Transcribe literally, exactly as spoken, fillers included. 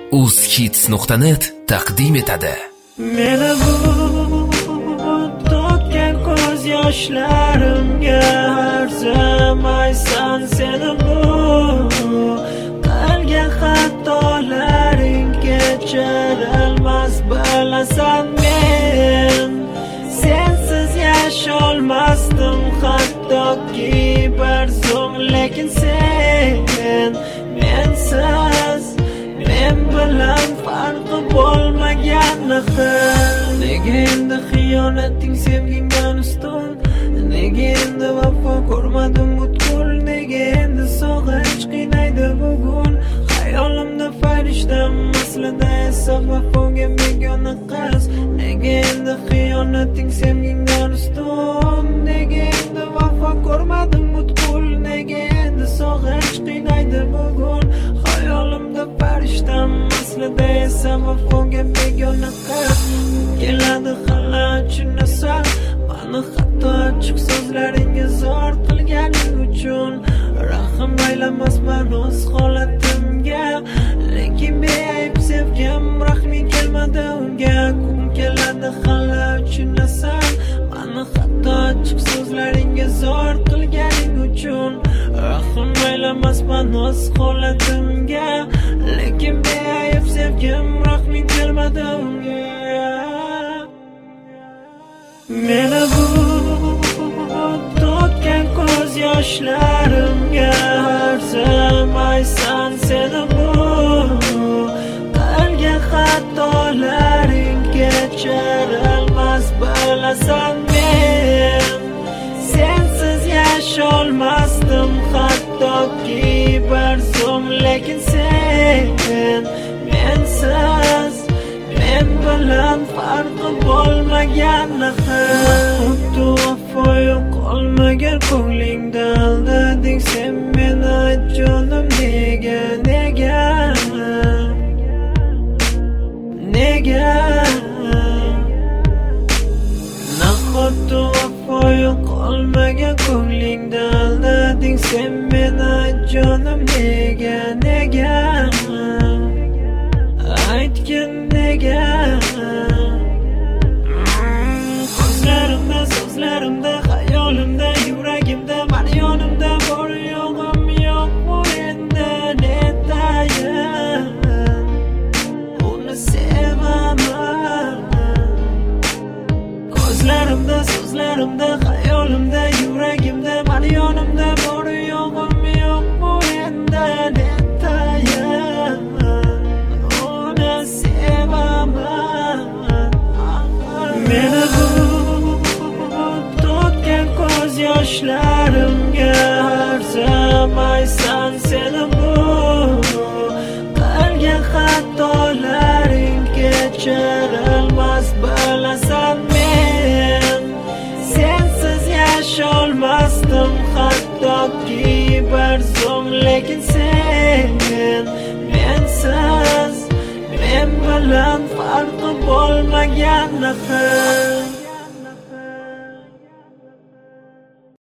uzhits nuqta net taqdim etadi. Meni bu to'kkan ko'z yoshlarimga arzimaysan seni bu qilgan xatolaring kechirilmas bilasan men sensiz yasholmasdim hattoki bir zum lekin sen mensiz men bilan farqi bo'lmaganini nega endi xiyonating sevgingdan ustun nega endi vafo ko'rmadim butkul nega endi sog'inch qiynaydi bugun xayolimda farishtam aslida esa vafoga begona qiz nega endi xiyonating sevgingdan ustun nega endi vafo ko'rmadim butkul nega endi sog'inch qiynaydi bugun xayolimda farishtam aslida esa vafoga begona qiz keladi hali tushunasam mani hatto ochiq so'zlaringga zor qilganing uchun rahim aylamasman o'z holatimga lekin beayb sevgim rahming kelmadi unga kun keladi hali tushunasam mani hatto ochiq so'zlaringga zor qilganing uchun rahim aylamasman o'z holatimga lekin beayb sevgim rahming kelmadi unga meni bu to'kkan ko'z yoshlarimga arzimaysan seni bu qilgan xatolaring kechirilmas bilasan men sensiz yasholmasdim hattoki bir zum lekin sen mensiz men bilan farqi bo'lmaganini xuddi vafo yo'qolmagan ko'nglingda aldading sen meni jonim nega nega nega nahotki vafo yo'qolmagan ko'nglingda aldading sen meni jonim nega nega aytgin nega ko'zlarimda so'zlarimda xayolimda yuragimda mani yonimda bor yo'g'im yo'qmi endi netayin uni sevaman ko'zlarimda so'zlarimda xayolimda yuragimda mani yonimda bor yo'g'im yo'qmi endi netayin meni bu to'kkan ko'z yoshlarimga arzimaysan seni bu qilgan xatolaring kechirilmas bilasan men sensiz yasholmasdim hattoki bir zum lekin sen mensiz men bilan farqi bo'lmaganini